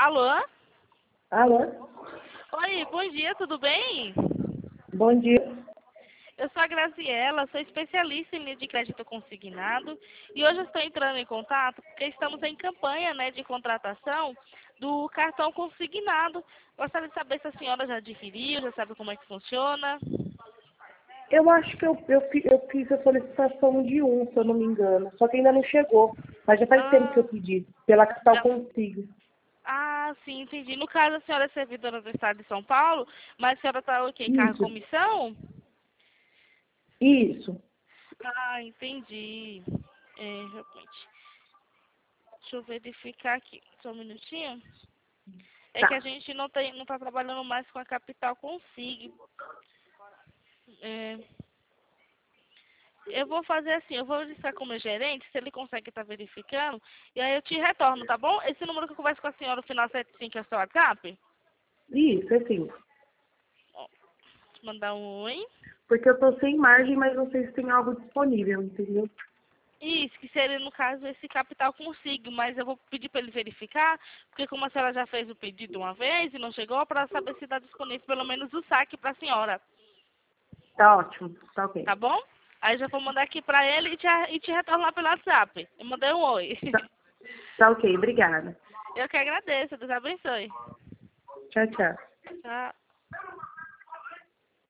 Alô? Alô? Oi, bom dia, tudo bem? Bom dia. Eu sou a Graziela, sou especialista em linha de crédito consignado e hoje eu estou entrando em contato porque estamos em campanha, de contratação do cartão consignado. Gostaria de saber se a senhora já adquiriu, já sabe como é que funciona. Eu acho que eu fiz a solicitação de um, se eu não me engano. Só que ainda não chegou. Mas já faz tempo que eu pedi. Pela Capital já- Consigo. sim, entendi. No caso, a senhora é servidora do Estado de São Paulo, mas a senhora está o quê? Em cargo Isso. comissão? Isso. Entendi. Realmente. Deixa eu verificar aqui. Só um minutinho. É que a Tá. gente não tá trabalhando mais com a Capital Consigo. É, eu vou fazer assim, eu vou verificar com o meu gerente, se ele consegue estar verificando, e aí eu te retorno, tá bom? Esse número que eu converso com a senhora, o final 75, é o seu WhatsApp? Isso, assim. Ó, te mandar um oi. Porque eu tô sem margem, mas não sei se tem algo disponível, entendeu? Isso, que seria, no caso, esse Capital Consigo, mas eu vou pedir para ele verificar, porque como a senhora já fez o pedido uma vez e não chegou, para saber se está disponível pelo menos o saque para a senhora, Tá ótimo. Tá ok. tá bom? Aí já vou mandar aqui para ele e te retorno lá pelo WhatsApp. Eu mandei um oi. Tá, tá ok. Obrigada. Eu que agradeço, Deus abençoe. Tchau, tchau. Tchau.